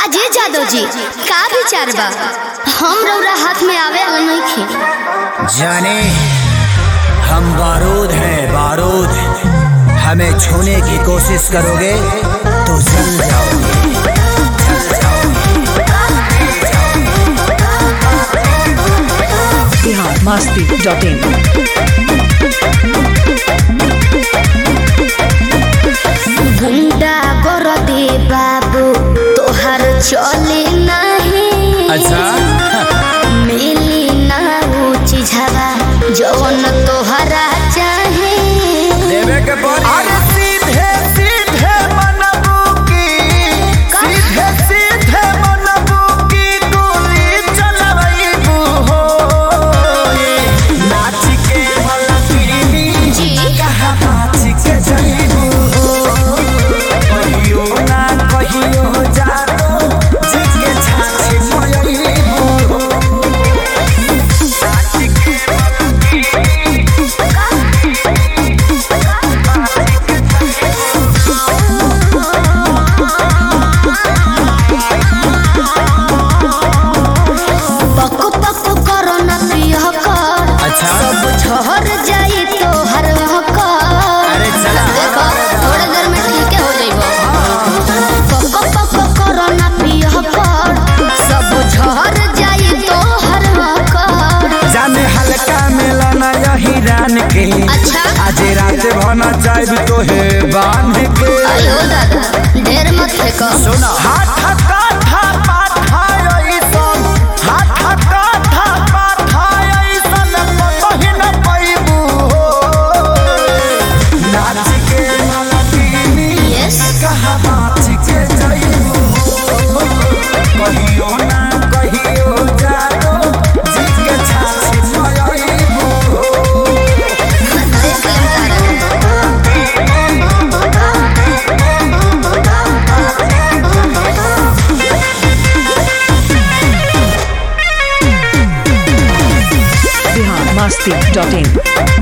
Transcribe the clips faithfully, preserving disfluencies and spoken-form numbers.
काजे जादव जी का विचार बा? हम रौरा हाथ में आवे वाला नहीं खे। जाने हम बारूद हैं, बारूद। हमें छूने की कोशिश करोगे तो जल जाओगे। Bihar Masti dot in. गुंडा कर दे बाबू तोहर चले नहीं। अच्छा मिली ना वो चीज़वा जौन तोहरा चाहे। देवे के पड़ी। अरे सीधे सीधे मनबू की, सीधे सीधे मनबू की गोली चलबू हो। नाच के मलकीनी जी कहाँ नाच के जईबू हो। कहियो ना कहियो जानो जिसके छाछी मोयईबू हो। नाच के मलकीनी पको पको करो ना पिया कर। अच्छा। सब झहर जाई तो हर कर। अरे चला। देखो थोड़े देर में ठीक हो जाइबो। पको पको करो ना पिया कर। सब झहर जाई तो हर कर। जाने हल्का मिलना यही रान के। अच्छा। आज रात भना चाहे तो है बांध के। अयो दादा ढेर मत फेंको। सुना हाथ काठा पाठा ऐसन, हाथ काठा पाठा ऐसन कतही न पैबू हो। नाच के मलकीनी यस कहाँ नाच के जईबू हो। कहियो ना कहियो जानो जिसके छाछी मोयईबू हो। देख लेम तारा। बिहार मस्ती डॉट इन।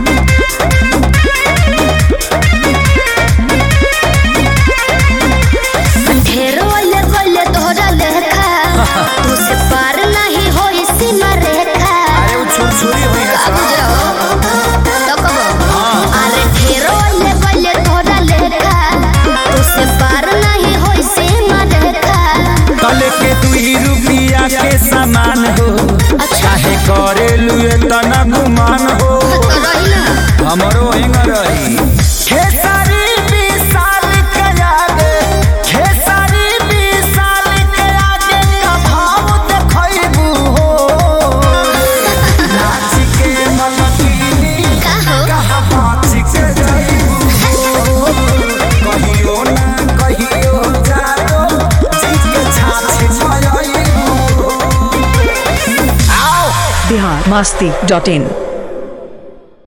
ढेरो वाले वाले तोहरा लेखा। तुझसे पार नहीं होई सीमा रेखा। अरे वो छुरछुरी हुई है का बुझ रहो तो कबो। अरे ढेरो वाले वाले तोहरा लेखा। तुझसे पार नहीं होई सीमा रेखा। कल के दुई रुपया के सामान हो। चाहे करे लुए तना गुमान हो। तो रही ना। हमरो हिंग रही खेसारी विशाल के आगे, खेसारी विशाल के आगे का भाव देखैबू हो। नाच के मलकीनी का हो? कहाँ नाच के जईबू हो। कहियो ना कहियो जानो जिसके छाछी मोयईबू हो। आओ बिहार मस्ती डॉट इन।